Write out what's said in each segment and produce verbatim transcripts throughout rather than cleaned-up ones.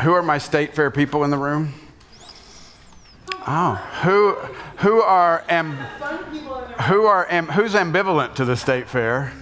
Who are my state fair people in the room? Oh, who who are am, who are am, who's ambivalent to the state fair?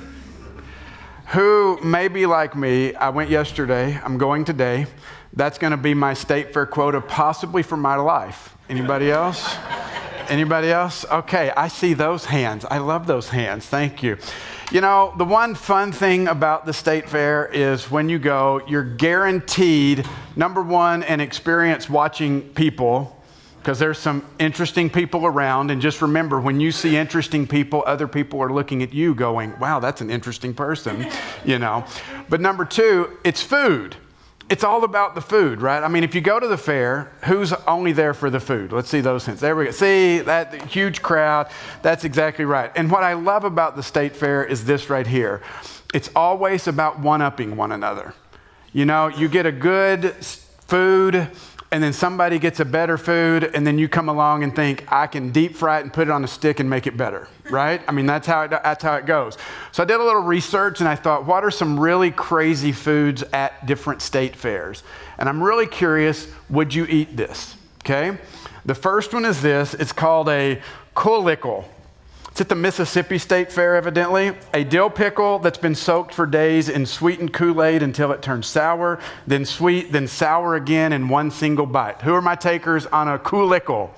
Who may be like me? I went yesterday. I'm going today. That's going to be my state fair quota, possibly for my life. Anybody else? Anybody else? Okay, I see those hands. I love those hands. Thank you. You know, the one fun thing about the state fair is when you go, you're guaranteed, number one, an experience watching people, because there's some interesting people around. And just remember, when you see interesting people, other people are looking at you going, wow, that's an interesting person, you know. But number two, it's food. It's all about the food, right? I mean, if you go to the fair, who's only there for the food? Let's see those hints. There we go. See, that huge crowd. That's exactly right. And what I love about the state fair is this right here. It's always about one-upping one another. You know, you get a good food, and then somebody gets a better food, and then you come along and think, I can deep fry it and put it on a stick and make it better, right? I mean, that's how it, that's how it goes. So I did a little research, and I thought, what are some really crazy foods at different state fairs? And I'm really curious, would you eat this, okay? The first one is this. It's called a kulikl. It's at the Mississippi State Fair, evidently. A dill pickle that's been soaked for days in sweetened Kool-Aid until it turns sour, then sweet, then sour again in one single bite. Who are my takers on a kulikl?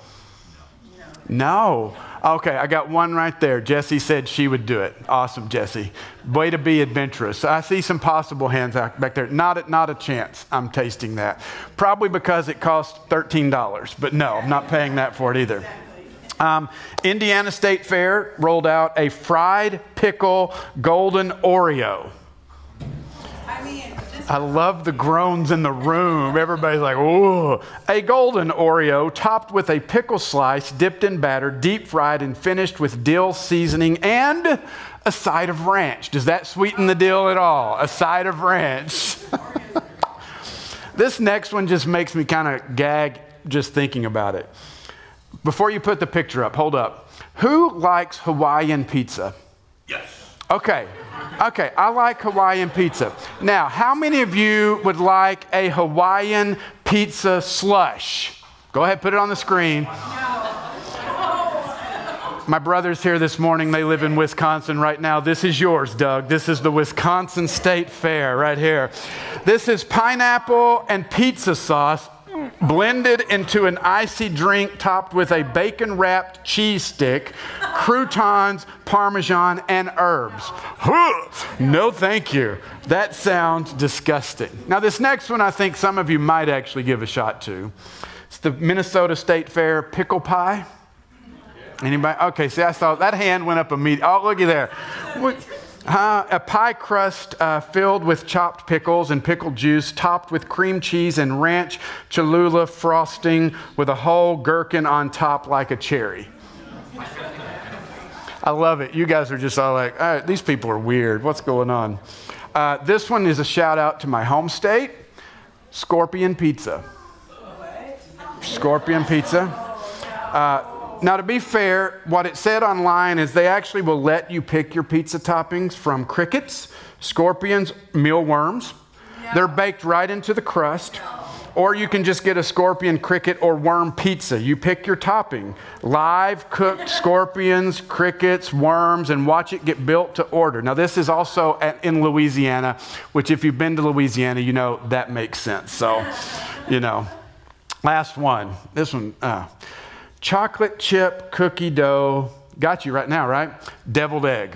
No. No. Okay, I got one right there. Jessie said she would do it. Awesome, Jessie. Way to be adventurous. I see some possible hands out back there. Not a, not a chance I'm tasting that. Probably because it costs thirteen dollars, but no, I'm not paying that for it either. Um, Indiana State Fair rolled out a fried pickle golden Oreo. I mean, I love the groans in the room. Everybody's like, ooh. A golden Oreo topped with a pickle slice, dipped in batter, deep fried, and finished with dill seasoning and a side of ranch. Does that sweeten the deal at all? A side of ranch. This next one just makes me kind of gag just thinking about it. Before you put the picture up, hold up. Who likes Hawaiian pizza? Yes. Okay. Okay, I like Hawaiian pizza. Now, how many of you would like a Hawaiian pizza slush? Go ahead, put it on the screen. My brother's here this morning. They live in Wisconsin right now. This is yours, Doug. This is the Wisconsin State Fair right here. This is pineapple and pizza sauce blended into an icy drink topped with a bacon-wrapped cheese stick, croutons, Parmesan, and herbs. No, thank you. That sounds disgusting. Now, this next one I think some of you might actually give a shot to. It's the Minnesota State Fair pickle pie. Anybody? Okay, see, I saw that hand went up immediately. Oh, looky there. What? Uh, a pie crust uh, filled with chopped pickles and pickle juice, topped with cream cheese and ranch Cholula frosting with a whole gherkin on top like a cherry. I love it. You guys are just all like, all right, these people are weird. What's going on? Uh, this one is a shout out to my home state, Scorpion Pizza. Scorpion Pizza. Uh, Now, to be fair, what it said online is they actually will let you pick your pizza toppings from crickets, scorpions, mealworms. Yeah. They're baked right into the crust. Or you can just get a scorpion, cricket, or worm pizza. You pick your topping. Live cooked scorpions, crickets, worms, and watch it get built to order. Now, this is also at, in Louisiana, which if you've been to Louisiana, you know that makes sense. So, you know. Last one. This one. Uh, Chocolate chip cookie dough. Got you right now, right? Deviled egg.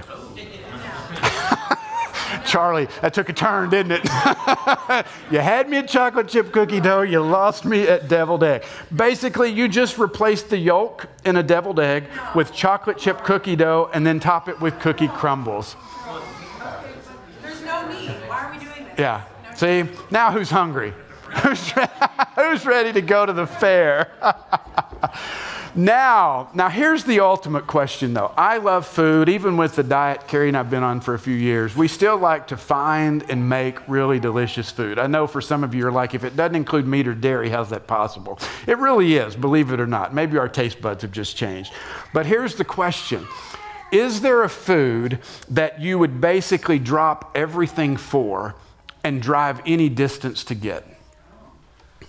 Charlie, that took a turn, didn't it? You had me at chocolate chip cookie dough. You lost me at deviled egg. Basically, you just replace the yolk in a deviled egg with chocolate chip cookie dough and then top it with cookie crumbles. There's no need. Why are we doing this? Yeah. See? Now who's hungry? Who's, re- who's ready to go to the fair? Now, now here's the ultimate question though. I love food, even with the diet Carrie and I've been on for a few years. We still like to find and make really delicious food. I know for some of you are like, if it doesn't include meat or dairy, how's that possible? It really is, believe it or not. Maybe our taste buds have just changed. But here's the question. Is there a food that you would basically drop everything for and drive any distance to get?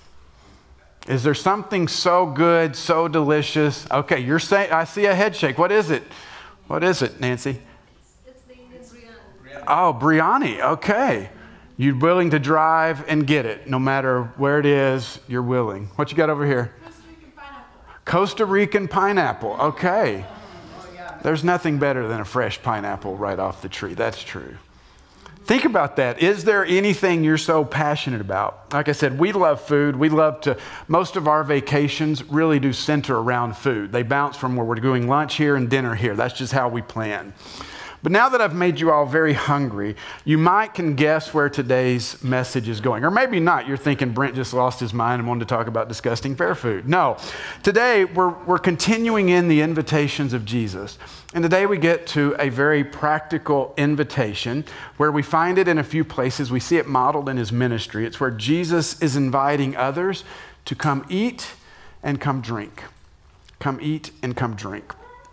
Is there something so good, so delicious? Okay, you're saying, I see a head shake. What is it? What is it, Nancy? It's the it's biryani. Oh, biryani. Okay. You're willing to drive and get it. No matter where it is, you're willing. What you got over here? Costa Rican pineapple. Costa Rican pineapple. Okay. There's nothing better than a fresh pineapple right off the tree. That's true. Think about that. Is there anything you're so passionate about? Like I said, we love food. We love to, most of our vacations really do center around food. They bounce from where we're doing lunch here and dinner here. That's just how we plan. But now that I've made you all very hungry, you might can guess where today's message is going. Or maybe not. You're thinking Brent just lost his mind and wanted to talk about disgusting fair food. No. Today, we're, we're continuing in the invitations of Jesus. And today we get to a very practical invitation where we find it in a few places. We see it modeled in his ministry. It's where Jesus is inviting others to come eat and come drink. Come eat and come drink.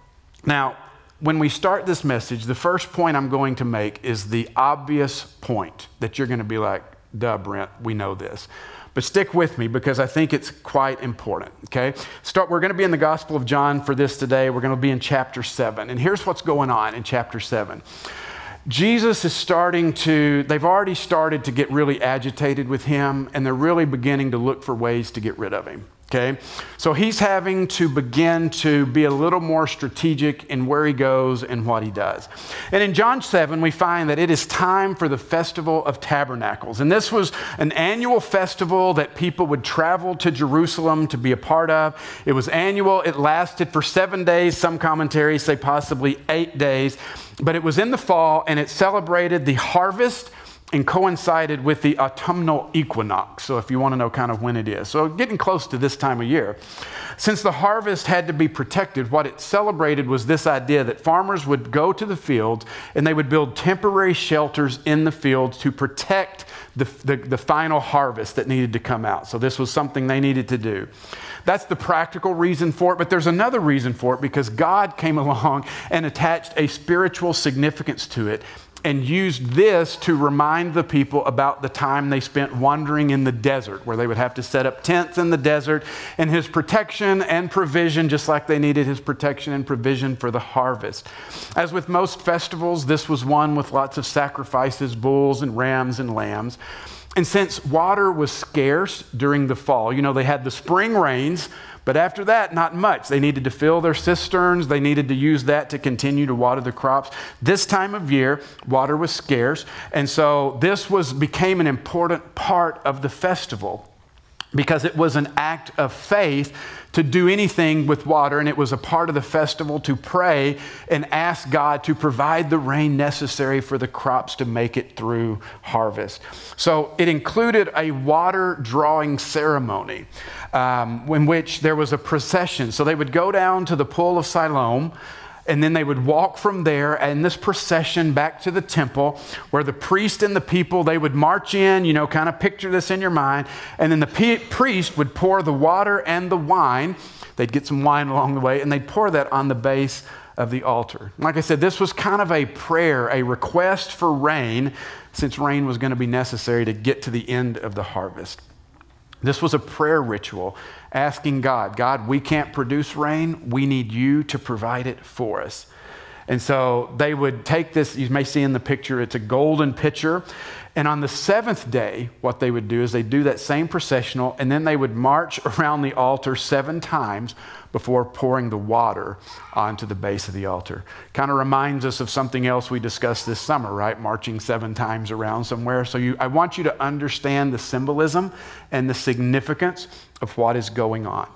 Now, when we start this message, the first point I'm going to make is the obvious point that you're going to be like, duh, Brent, we know this. But stick with me because I think it's quite important, okay? Start. We're going to be in the Gospel of John for this today. We're going to be in chapter seven. And here's what's going on in chapter seven. Jesus is starting to, they've already started to get really agitated with him, and they're really beginning to look for ways to get rid of him. Okay, so he's having to begin to be a little more strategic in where he goes and what he does. And in John seven, we find that it is time for the Festival of Tabernacles. And this was an annual festival that people would travel to Jerusalem to be a part of. It was annual. It lasted for seven days. Some commentaries say possibly eight days. But it was in the fall, and it celebrated the harvest and coincided with the autumnal equinox. So if you want to know kind of when it is. So getting close to this time of year. Since the harvest had to be protected, what it celebrated was this idea that farmers would go to the fields and they would build temporary shelters in the fields to protect the, the, the final harvest that needed to come out. So this was something they needed to do. That's the practical reason for it, but there's another reason for it because God came along and attached a spiritual significance to it and used this to remind the people about the time they spent wandering in the desert, where they would have to set up tents in the desert, and his protection and provision, just like they needed his protection and provision for the harvest. As with most festivals, this was one with lots of sacrifices, bulls and rams and lambs. And since water was scarce during the fall, you know, they had the spring rains, but after that, not much. They needed to fill their cisterns. They needed to use that to continue to water the crops. This time of year, water was scarce. And so this was became an important part of the festival because it was an act of faith to do anything with water. And it was a part of the festival to pray and ask God to provide the rain necessary for the crops to make it through harvest. So it included a water drawing ceremony. Um, in which there was a procession. So they would go down to the pool of Siloam, and then they would walk from there and this procession back to the temple where the priest and the people, they would march in, you know, kind of picture this in your mind, and then the p- priest would pour the water and the wine. They'd get some wine along the way, and they'd pour that on the base of the altar. Like I said, this was kind of a prayer, a request for rain, since rain was going to be necessary to get to the end of the harvest. This was a prayer ritual asking God, God, we can't produce rain. We need you to provide it for us. And so they would take this, you may see in the picture, it's a golden pitcher. And on the seventh day, what they would do is they'd do that same processional, and then they would march around the altar seven times before pouring the water onto the base of the altar. Kind of reminds us of something else we discussed this summer, right? Marching seven times around somewhere. So you, I want you to understand the symbolism and the significance of what is going on.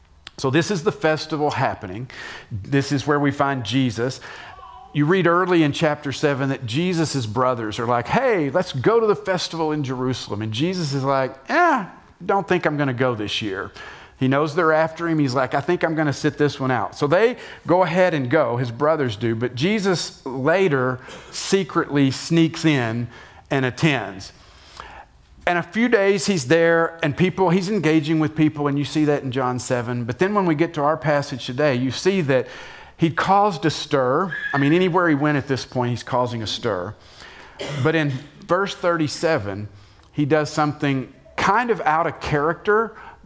So this is the festival happening. This is where we find Jesus. You read early in chapter seven that Jesus' brothers are like, hey, let's go to the festival in Jerusalem. And Jesus is like, eh, don't think I'm going to go this year. He knows they're after him. He's like, I think I'm going to sit this one out. So they go ahead and go, his brothers do. But Jesus later secretly sneaks in and attends. And a few days he's there, and people, he's engaging with people, and you see that in John seven. But then when we get to our passage today, you see that he caused a stir. I mean, anywhere he went at this point, he's causing a stir. But in verse thirty-seven, he does something kind of out of character,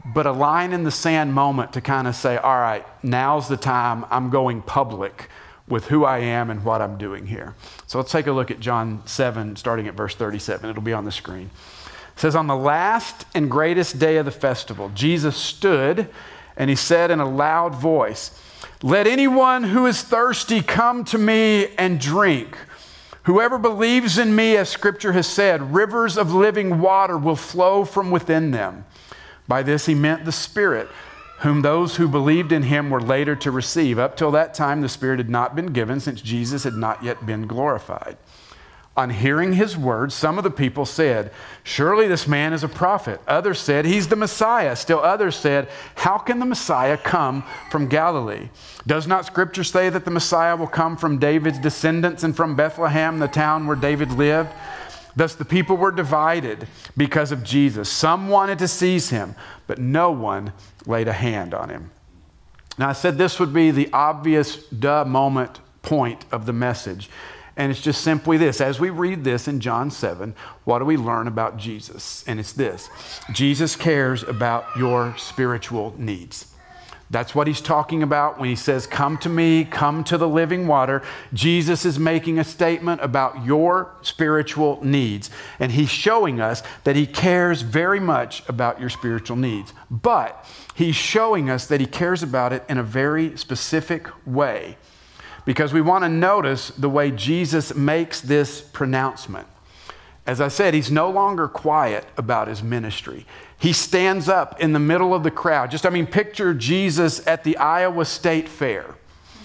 but a line in the sand moment to kind of say, all right, now's the time. I'm going public with who I am and what I'm doing here. So let's take a look at John seven, starting at verse thirty-seven. It'll be on the screen. It says, on the last and greatest day of the festival, Jesus stood and he said in a loud voice, let anyone who is thirsty come to me and drink. Whoever believes in me, as Scripture has said, rivers of living water will flow from within them. By this he meant the Spirit, whom those who believed in him were later to receive. Up till that time, the Spirit had not been given, since Jesus had not yet been glorified. On hearing his words, some of the people said, surely this man is a prophet. Others said, he's the Messiah. Still others said, how can the Messiah come from Galilee? Does not Scripture say that the Messiah will come from David's descendants and from Bethlehem, the town where David lived? Thus the people were divided because of Jesus. Some wanted to seize him, but no one laid a hand on him. Now I said this would be the obvious duh moment point of the message. And it's just simply this. As we read this in John seven, what do we learn about Jesus? And it's this. Jesus cares about your spiritual needs. That's what he's talking about when he says, come to me, come to the living water. Jesus is making a statement about your spiritual needs. And he's showing us that he cares very much about your spiritual needs. But he's showing us that he cares about it in a very specific way. Because we want to notice the way Jesus makes this pronouncement. As I said, he's no longer quiet about his ministry. He stands up in the middle of the crowd. Just, I mean, picture Jesus at the Iowa State Fair.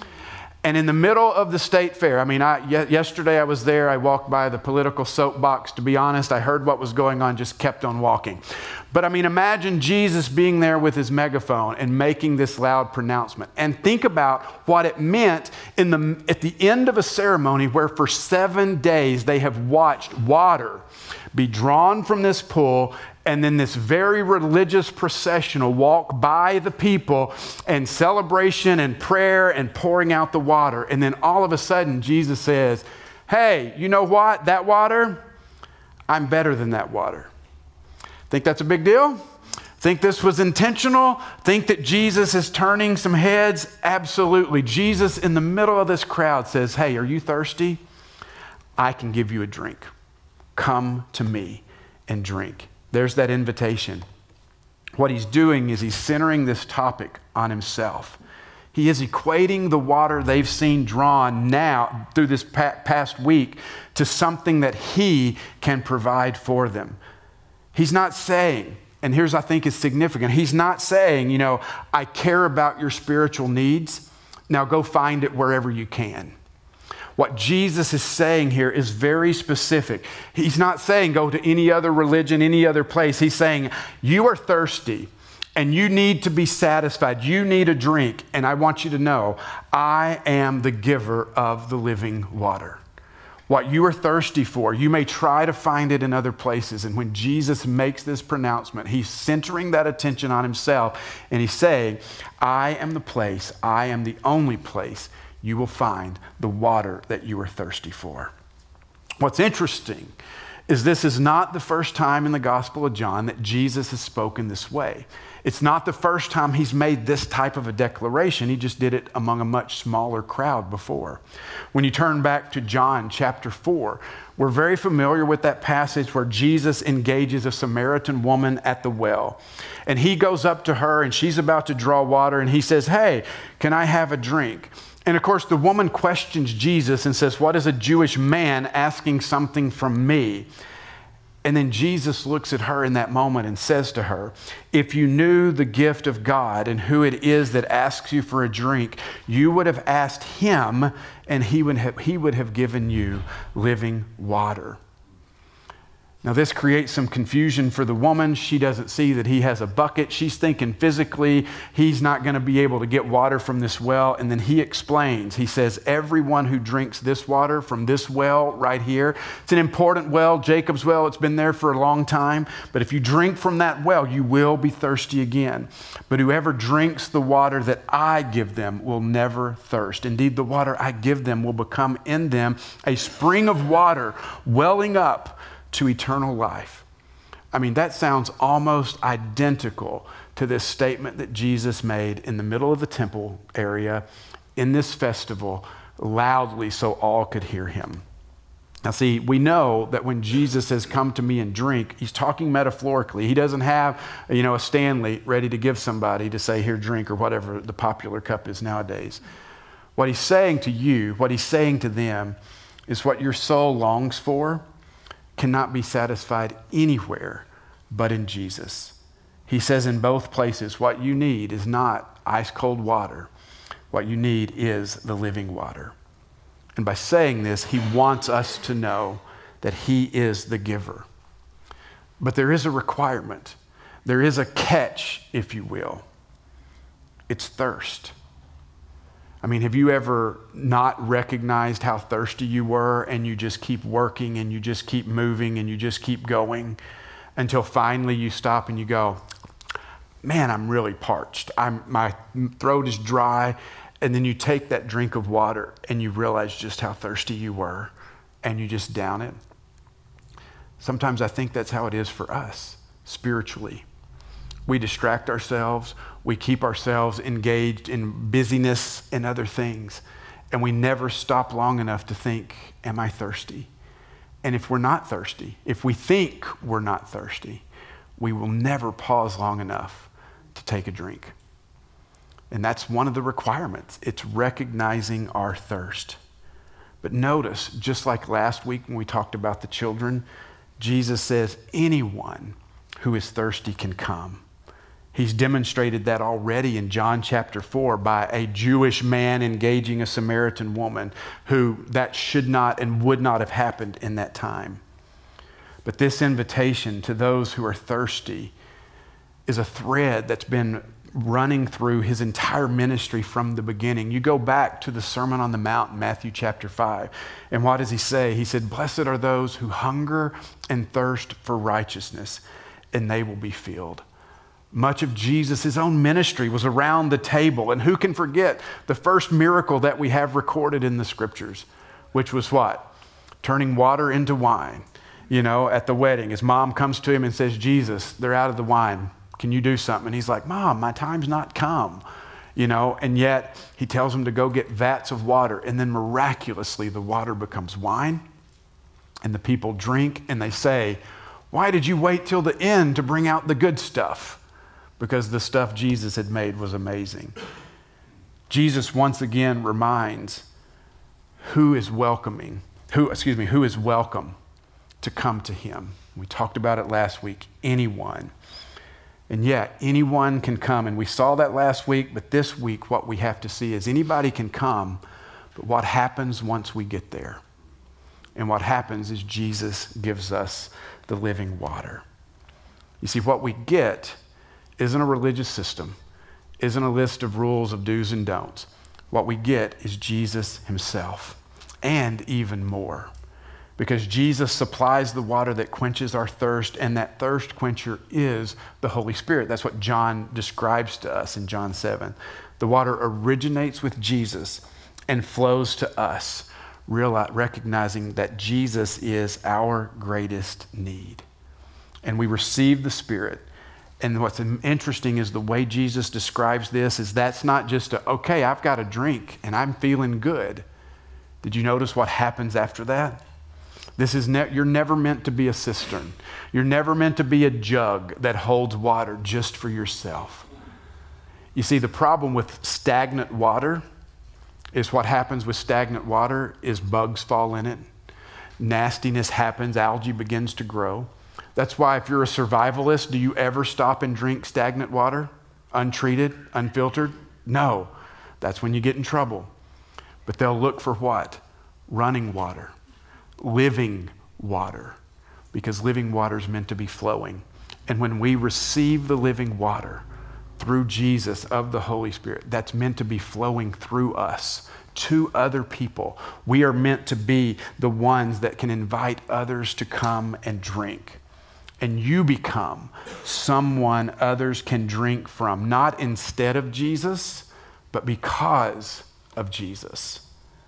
And in the middle of the state fair, I mean, I, yesterday I was there. I walked by the political soapbox. To be honest, I heard what was going on, just kept on walking. But I mean, imagine Jesus being there with his megaphone and making this loud pronouncement. And think about what it meant in the, at the end of a ceremony where for seven days they have watched water be drawn from this pool, and then this very religious procession will walk by the people and celebration and prayer and pouring out the water. And then all of a sudden, Jesus says, hey, you know what? That water, I'm better than that water. Think that's a big deal? Think this was intentional? Think that Jesus is turning some heads? Absolutely. Jesus in the middle of this crowd says, hey, are you thirsty? I can give you a drink. Come to me and drink. There's that invitation. What he's doing is he's centering this topic on himself. He is equating the water they've seen drawn now through this past week to something that he can provide for them. He's not saying, and here's I think is significant, he's not saying, you know, I care about your spiritual needs. Now go find it wherever you can. What Jesus is saying here is very specific. He's not saying go to any other religion, any other place. He's saying you are thirsty and you need to be satisfied. You need a drink. And I want you to know, I am the giver of the living water. What you are thirsty for, you may try to find it in other places. And when Jesus makes this pronouncement, he's centering that attention on himself. And he's saying, I am the place, I am the only place you will find the water that you are thirsty for. What's interesting is this is not the first time in the Gospel of John that Jesus has spoken this way. It's not the first time he's made this type of a declaration. He just did it among a much smaller crowd before. When you turn back to John chapter four, we're very familiar with that passage where Jesus engages a Samaritan woman at the well. And he goes up to her and she's about to draw water and he says, hey, can I have a drink? And of course, the woman questions Jesus and says, what is a Jewish man asking something from me? And then Jesus looks at her in that moment and says to her, if you knew the gift of God and who it is that asks you for a drink, you would have asked him and he would have, he would have given you living water. Now this creates some confusion for the woman. She doesn't see that he has a bucket. She's thinking physically he's not going to be able to get water from this well. And then he explains, he says, everyone who drinks this water from this well right here, it's an important well, Jacob's well, it's been there for a long time. But if you drink from that well, you will be thirsty again. But whoever drinks the water that I give them will never thirst. Indeed, the water I give them will become in them a spring of water welling up to eternal life. I mean, that sounds almost identical to this statement that Jesus made in the middle of the temple area in this festival, loudly so all could hear him. Now, see, we know that when Jesus says, "Come to me and drink," he's talking metaphorically. He doesn't have, you know, a Stanley ready to give somebody to say, "Here, drink," or whatever the popular cup is nowadays. What he's saying to you, what he's saying to them, is what your soul longs for cannot be satisfied anywhere but in Jesus. He says in both places, what you need is not ice cold water. What you need is the living water. And by saying this, he wants us to know that he is the giver. But there is a requirement. There is a catch, if you will. It's thirst. I mean, have you ever not recognized how thirsty you were and you just keep working and you just keep moving and you just keep going until finally you stop and you go, "Man, I'm really parched. I'm, my throat is dry." And then you take that drink of water and you realize just how thirsty you were and you just down it. Sometimes I think that's how it is for us spiritually. We distract ourselves. We keep ourselves engaged in busyness and other things. And we never stop long enough to think, am I thirsty? And if we're not thirsty, if we think we're not thirsty, we will never pause long enough to take a drink. And that's one of the requirements. It's recognizing our thirst. But notice, just like last week when we talked about the children, Jesus says anyone who is thirsty can come. He's demonstrated that already in John chapter four by a Jewish man engaging a Samaritan woman who that should not and would not have happened in that time. But this invitation to those who are thirsty is a thread that's been running through his entire ministry from the beginning. You go back to the Sermon on the Mount in Matthew chapter five. And what does he say? He said, "Blessed are those who hunger and thirst for righteousness, and they will be filled." Much of Jesus' own ministry was around the table. And who can forget the first miracle that we have recorded in the scriptures, which was what? Turning water into wine. You know, at the wedding, his mom comes to him and says, "Jesus, they're out of the wine. Can you do something?" And he's like, "Mom, my time's not come." You know, and yet he tells him to go get vats of water. And then miraculously, the water becomes wine. And the people drink and they say, "Why did you wait till the end to bring out the good stuff?" Because the stuff Jesus had made was amazing. Jesus once again reminds who is welcoming, who, excuse me, who is welcome to come to him. We talked about it last week. Anyone. And yet, anyone can come. And we saw that last week, but this week what we have to see is anybody can come, but what happens once we get there? And what happens is Jesus gives us the living water. You see, what we get isn't a religious system, isn't a list of rules of do's and don'ts. What we get is Jesus himself, and even more. Because Jesus supplies the water that quenches our thirst, and that thirst quencher is the Holy Spirit. That's what John describes to us in John seven. The water originates with Jesus and flows to us, reali- recognizing that Jesus is our greatest need. And we receive the Spirit. And what's interesting is the way Jesus describes this is that's not just a, okay, I've got a drink and I'm feeling good. Did you notice what happens after that? This is ne- you're never meant to be a cistern. You're never meant to be a jug that holds water just for yourself. You see, the problem with stagnant water is what happens with stagnant water is bugs fall in it. Nastiness happens, algae begins to grow. That's why if you're a survivalist, do you ever stop and drink stagnant water? Untreated, unfiltered? No. That's when you get in trouble. But they'll look for what? Running water. Living water. Because living water is meant to be flowing. And when we receive the living water through Jesus of the Holy Spirit, that's meant to be flowing through us to other people. We are meant to be the ones that can invite others to come and drink. And you become someone others can drink from, not instead of Jesus, but because of Jesus.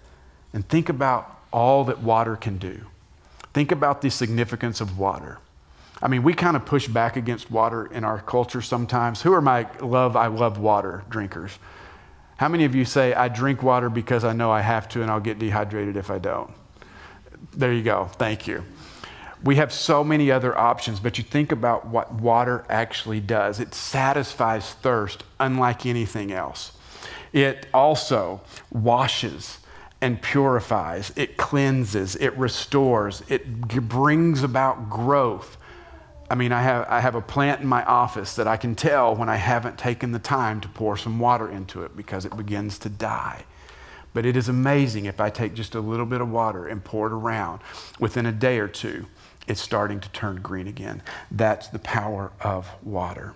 And think about all that water can do. Think about the significance of water. I mean, we kind of push back against water in our culture sometimes. Who are my love, I love water drinkers? How many of you say, I drink water because I know I have to and I'll get dehydrated if I don't? There you go. Thank you. We have so many other options, but you think about what water actually does. It satisfies thirst unlike anything else. It also washes and purifies. It cleanses. It restores. It g- brings about growth. I mean, I have, I have a plant in my office that I can tell when I haven't taken the time to pour some water into it because it begins to die. But it is amazing if I take just a little bit of water and pour it around. Within a day or two, it's starting to turn green again. That's the power of water.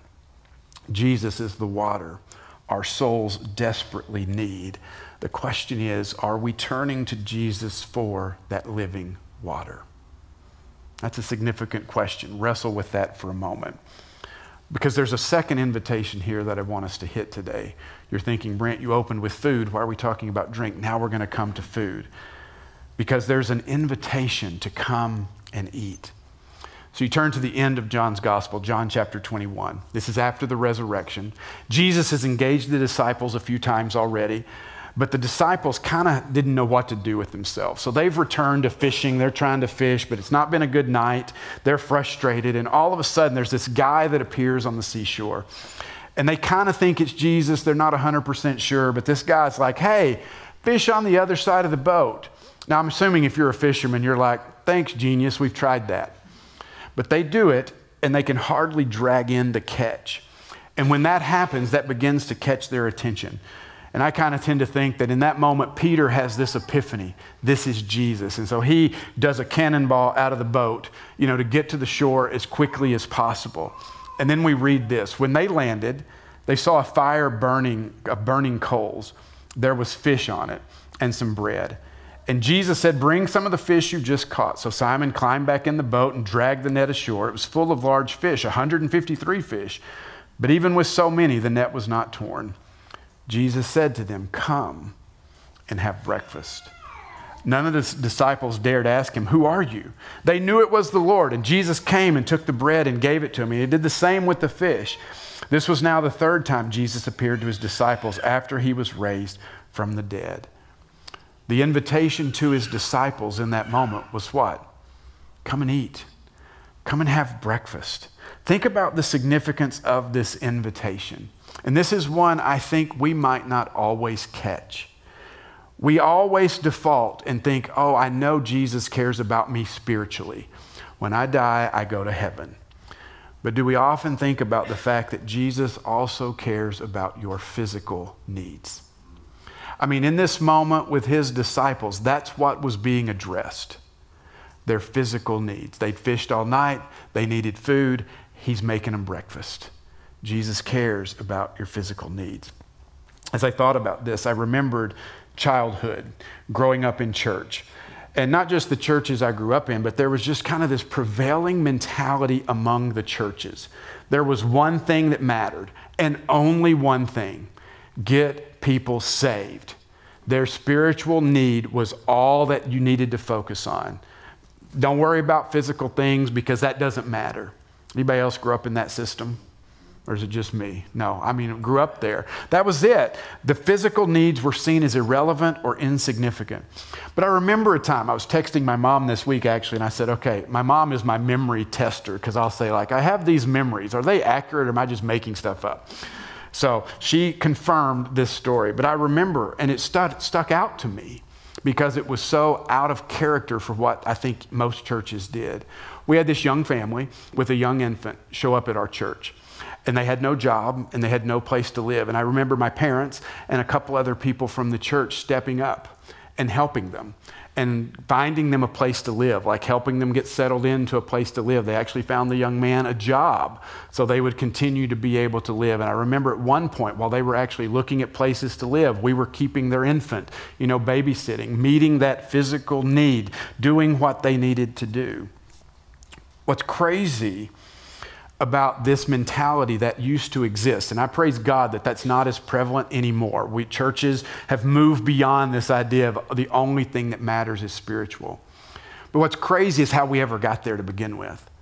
Jesus is the water our souls desperately need. The question is, are we turning to Jesus for that living water? That's a significant question. Wrestle with that for a moment. Because there's a second invitation here that I want us to hit today. You're thinking, Brent, you opened with food. Why are we talking about drink? Now we're going to come to food. Because there's an invitation to come and eat. So you turn to the end of John's gospel, John chapter twenty-one. This is after the resurrection. Jesus has engaged the disciples a few times already. But the disciples kind of didn't know what to do with themselves. So they've returned to fishing. They're trying to fish, but it's not been a good night. They're frustrated. And all of a sudden, there's this guy that appears on the seashore. And they kind of think it's Jesus. They're not one hundred percent sure. But this guy's like, hey, fish on the other side of the boat. Now, I'm assuming if you're a fisherman, you're like, thanks, genius. We've tried that. But they do it, and they can hardly drag in the catch. And when that happens, that begins to catch their attention. And I kind of tend to think that in that moment, Peter has this epiphany. This is Jesus. And so he does a cannonball out of the boat, you know, to get to the shore as quickly as possible. And then we read this. When they landed, they saw a fire burning, uh, burning coals. There was fish on it and some bread. And Jesus said, bring some of the fish you just caught. So Simon climbed back in the boat and dragged the net ashore. It was full of large fish, one hundred fifty-three fish. But even with so many, the net was not torn. Jesus said to them, come and have breakfast. None of the disciples dared ask him, who are you? They knew it was the Lord. And Jesus came and took the bread and gave it to him. He did the same with the fish. This was now the third time Jesus appeared to his disciples after he was raised from the dead. The invitation to his disciples in that moment was what? Come and eat. Come and have breakfast. Think about the significance of this invitation. And this is one I think we might not always catch. We always default and think, oh, I know Jesus cares about me spiritually. When I die, I go to heaven. But do we often think about the fact that Jesus also cares about your physical needs? I mean, in this moment with his disciples, that's what was being addressed. Their physical needs. They'd fished all night. They needed food. He's making them breakfast. Jesus cares about your physical needs. As I thought about this, I remembered childhood, growing up in church. And not just the churches I grew up in, but there was just kind of this prevailing mentality among the churches. There was one thing that mattered, and only one thing: get people saved. Their spiritual need was all that you needed to focus on. Don't worry about physical things because that doesn't matter. Anybody else grew up in that system? Or is it just me? No, I mean, grew up there. That was it. The physical needs were seen as irrelevant or insignificant. But I remember a time, I was texting my mom this week actually, and I said, okay, my mom is my memory tester, because I'll say like, I have these memories. Are they accurate or am I just making stuff up? So she confirmed this story. But I remember, and it stuck, stuck out to me because it was so out of character for what I think most churches did. We had this young family with a young infant show up at our church. And they had no job, and they had no place to live. And I remember my parents and a couple other people from the church stepping up and helping them and finding them a place to live, like helping them get settled into a place to live. They actually found the young man a job so they would continue to be able to live. And I remember at one point, while they were actually looking at places to live, we were keeping their infant, you know, babysitting, meeting that physical need, doing what they needed to do. What's crazy about this mentality that used to exist, and I praise God that that's not as prevalent anymore. We churches have moved beyond this idea of the only thing that matters is spiritual. But what's crazy is how we ever got there to begin with.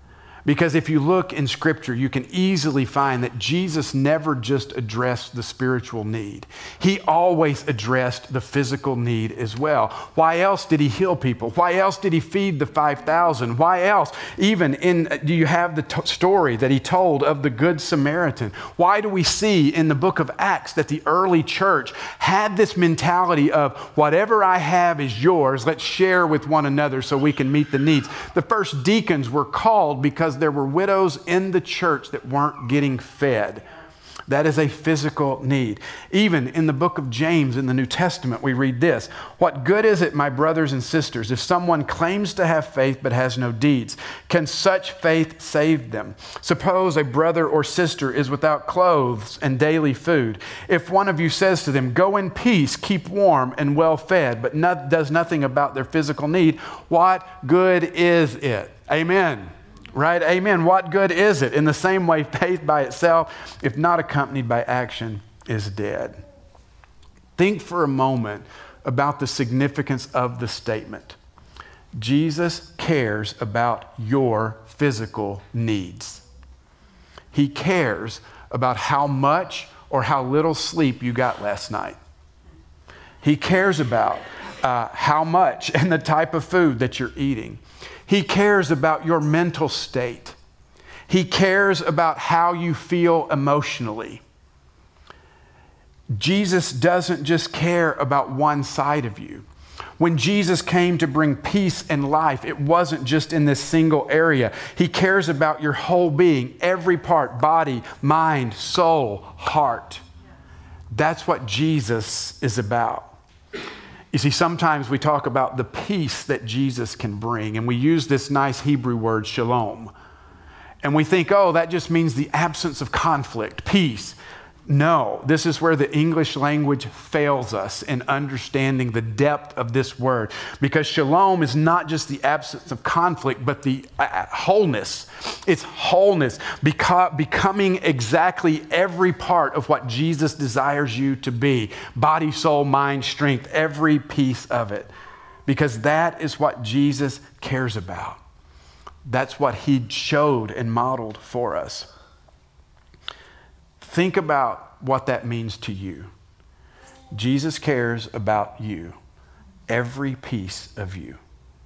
Because if you look in Scripture, you can easily find that Jesus never just addressed the spiritual need. He always addressed the physical need as well. Why else did he heal people? Why else did he feed the five thousand? Why else? Even in, do you have the t- story that he told of the Good Samaritan? Why do we see in the book of Acts that the early church had this mentality of whatever I have is yours, let's share with one another so we can meet the needs? The first deacons were called because there were widows in the church that weren't getting fed. That is a physical need. Even in the book of James in the New Testament, we read this: "What good is it, my brothers and sisters, if someone claims to have faith but has no deeds? Can such faith save them? Suppose a brother or sister is without clothes and daily food. If one of you says to them, 'Go in peace, keep warm and well fed,' but not, does nothing about their physical need, what good is it?" Amen. Right? Amen. What good is it? In the same way, faith by itself, if not accompanied by action, is dead. Think for a moment about the significance of the statement. Jesus cares about your physical needs. He cares about how much or how little sleep you got last night. He cares about uh, how much and the type of food that you're eating. He cares about your mental state. He cares about how you feel emotionally. Jesus doesn't just care about one side of you. When Jesus came to bring peace and life, it wasn't just in this single area. He cares about your whole being, every part, body, mind, soul, heart. That's what Jesus is about. You see, sometimes we talk about the peace that Jesus can bring, and we use this nice Hebrew word, shalom. And we think, oh, that just means the absence of conflict, peace. No, this is where the English language fails us in understanding the depth of this word. Because shalom is not just the absence of conflict, but the uh, wholeness. It's wholeness, beca- becoming exactly every part of what Jesus desires you to be. Body, soul, mind, strength, every piece of it. Because that is what Jesus cares about. That's what he showed and modeled for us. Think about what that means to you. Jesus cares about you, every piece of you.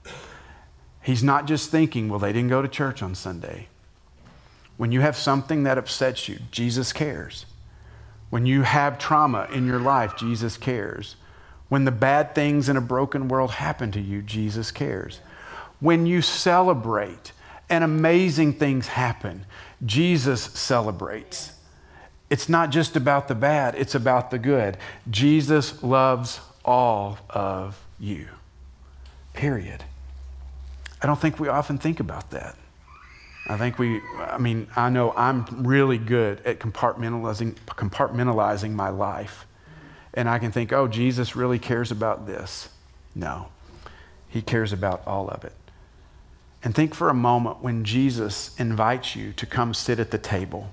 He's not just thinking, well, they didn't go to church on Sunday. When you have something that upsets you, Jesus cares. When you have trauma in your life, Jesus cares. When the bad things in a broken world happen to you, Jesus cares. When you celebrate and amazing things happen, Jesus celebrates. It's not just about the bad, it's about the good. Jesus loves all of you. Period. I don't think we often think about that. I think we, I mean, I know I'm really good at compartmentalizing, compartmentalizing my life. And I can think, oh, Jesus really cares about this. No, he cares about all of it. And think for a moment when Jesus invites you to come sit at the table.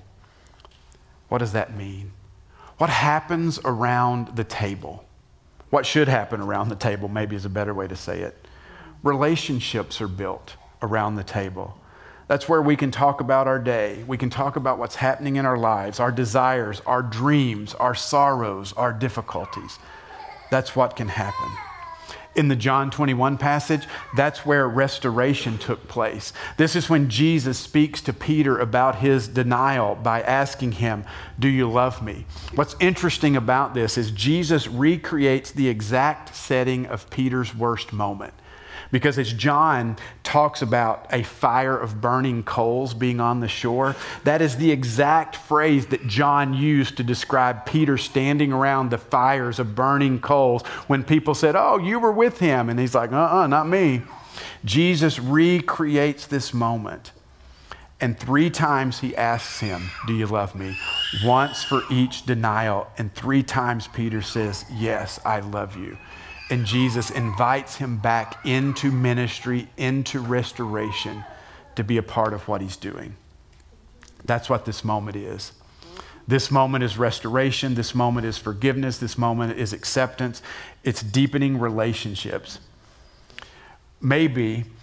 What does that mean? What happens around the table? What should happen around the table, maybe is a better way to say it. Relationships are built around the table. That's where we can talk about our day. We can talk about what's happening in our lives, our desires, our dreams, our sorrows, our difficulties. That's what can happen. In the John twenty-one passage, that's where restoration took place. This is when Jesus speaks to Peter about his denial by asking him, "Do you love me?" What's interesting about this is Jesus recreates the exact setting of Peter's worst moment. Because as John talks about a fire of burning coals being on the shore, that is the exact phrase that John used to describe Peter standing around the fires of burning coals when people said, "Oh, you were with him." And he's like, uh-uh, not me. Jesus recreates this moment. And three times he asks him, "Do you love me?" Once for each denial. And three times Peter says, "Yes, I love you." And Jesus invites him back into ministry, into restoration, to be a part of what he's doing. That's what this moment is. This moment is restoration. This moment is forgiveness. This moment is acceptance. It's deepening relationships. Maybe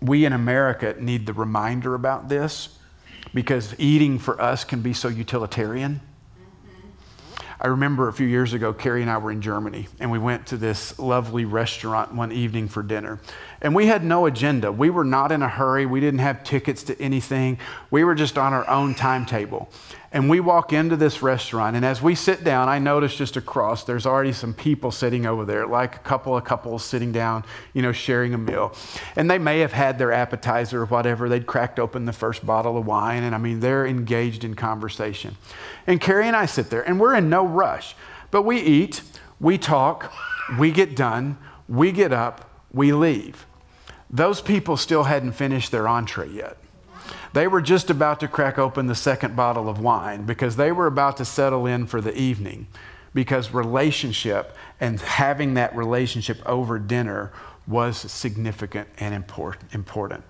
we in America need the reminder about this because eating for us can be so utilitarian. I remember a few years ago, Carrie and I were in Germany, and we went to this lovely restaurant one evening for dinner. And we had no agenda. We were not in a hurry. We didn't have tickets to anything. We were just on our own timetable. And we walk into this restaurant, and as we sit down, I notice just across, there's already some people sitting over there, like a couple of couples sitting down, you know, sharing a meal. And they may have had their appetizer or whatever. They'd cracked open the first bottle of wine, and I mean, they're engaged in conversation. And Carrie and I sit there, and we're in no rush. But we eat, we talk, we get done, we get up, we leave. Those people still hadn't finished their entree yet. They were just about to crack open the second bottle of wine because they were about to settle in for the evening, because relationship and having that relationship over dinner was significant and important.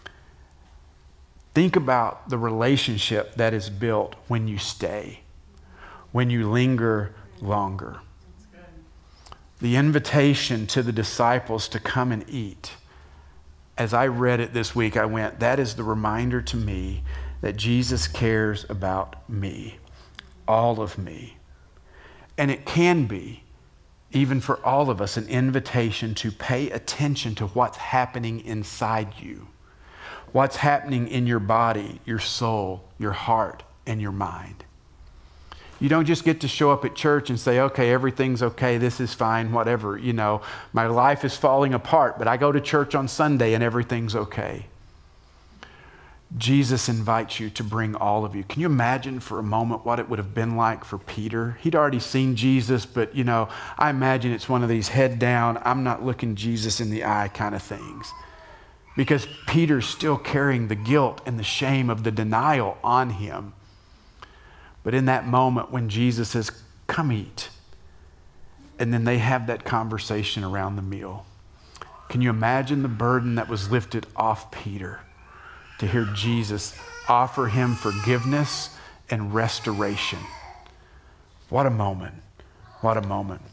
Think about the relationship that is built when you stay, when you linger longer. The invitation to the disciples to come and eat. As I read it this week, I went, that is the reminder to me that Jesus cares about me, all of me. And it can be, even for all of us, an invitation to pay attention to what's happening inside you, what's happening in your body, your soul, your heart, and your mind. You don't just get to show up at church and say, okay, everything's okay, this is fine, whatever, you know, my life is falling apart, but I go to church on Sunday and everything's okay. Jesus invites you to bring all of you. Can you imagine for a moment what it would have been like for Peter? He'd already seen Jesus, but, you know, I imagine it's one of these head down, I'm not looking Jesus in the eye kind of things. Because Peter's still carrying the guilt and the shame of the denial on him. But in that moment when Jesus says, come eat, and then they have that conversation around the meal. Can you imagine the burden that was lifted off Peter to hear Jesus offer him forgiveness and restoration? What a moment. What a moment.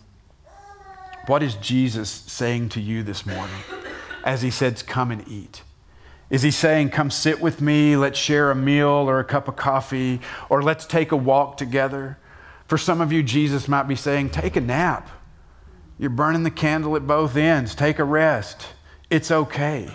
What is Jesus saying to you this morning as he says, come and eat? Is he saying, come sit with me, let's share a meal or a cup of coffee, or let's take a walk together? For some of you, Jesus might be saying, take a nap. You're burning the candle at both ends. Take a rest. It's okay.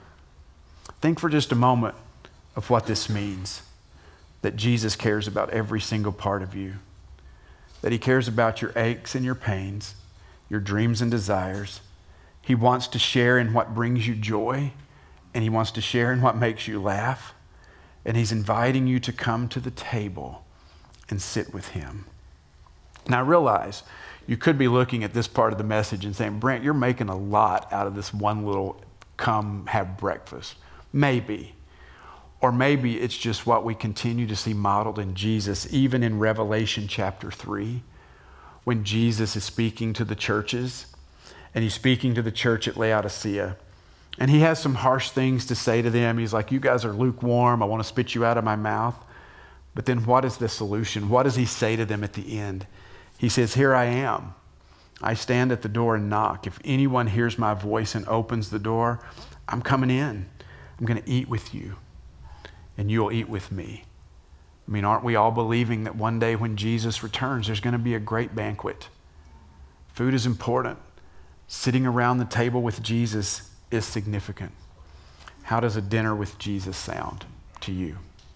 Think for just a moment of what this means, that Jesus cares about every single part of you, that he cares about your aches and your pains, your dreams and desires. He wants to share in what brings you joy, and he wants to share in what makes you laugh. And he's inviting you to come to the table and sit with him. Now I realize you could be looking at this part of the message and saying, Brent, you're making a lot out of this one little come have breakfast. Maybe. Or maybe it's just what we continue to see modeled in Jesus, even in Revelation chapter three, when Jesus is speaking to the churches, and he's speaking to the church at Laodicea. And he has some harsh things to say to them. He's like, you guys are lukewarm. I want to spit you out of my mouth. But then what is the solution? What does he say to them at the end? He says, here I am. I stand at the door and knock. If anyone hears my voice and opens the door, I'm coming in. I'm going to eat with you, and you'll eat with me. I mean, aren't we all believing that one day when Jesus returns, there's going to be a great banquet? Food is important. Sitting around the table with Jesus is significant. How does a dinner with Jesus sound to you?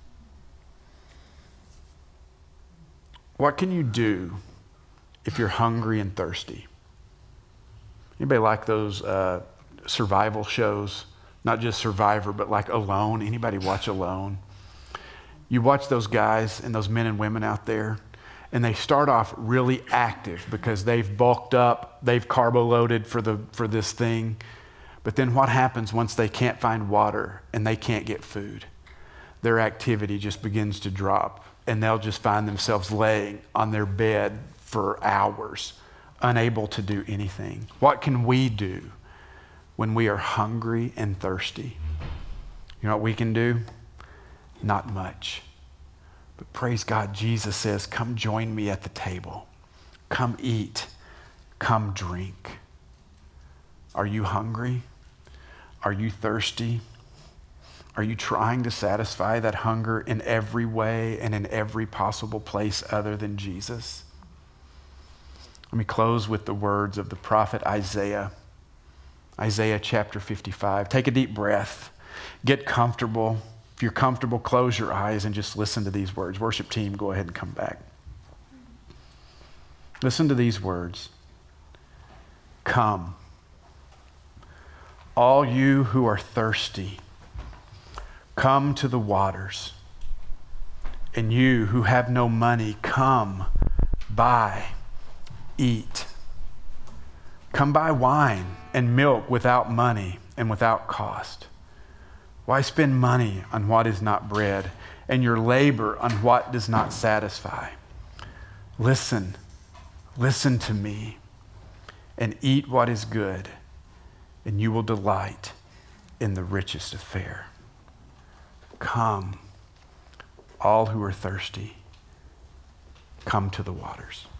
What can you do if you're hungry and thirsty? Anybody like those uh, survival shows? Not just Survivor, but like Alone. Anybody watch Alone? You watch those guys and those men and women out there, and they start off really active because they've bulked up, they've carbo loaded for the for this thing. But then what happens once they can't find water and they can't get food? Their activity just begins to drop, and they'll just find themselves laying on their bed for hours, unable to do anything. What can we do when we are hungry and thirsty? You know what we can do? Not much. But praise God, Jesus says, come join me at the table. Come eat. Come drink. Are you hungry? Are you thirsty? Are you trying to satisfy that hunger in every way and in every possible place other than Jesus? Let me close with the words of the prophet Isaiah. Isaiah chapter fifty-five. Take a deep breath. Get comfortable. If you're comfortable, close your eyes and just listen to these words. Worship team, go ahead and come back. Listen to these words. Come, all you who are thirsty, come to the waters. And you who have no money, come, buy, eat. Come buy wine and milk without money and without cost. Why spend money on what is not bread and your labor on what does not satisfy? Listen, listen to me and eat what is good, and you will delight in the richest of fare. Come, all who are thirsty, come to the waters.